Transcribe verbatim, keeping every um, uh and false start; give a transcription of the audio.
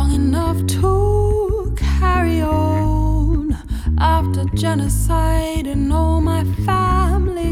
strong enough to carry on after genocide and all my family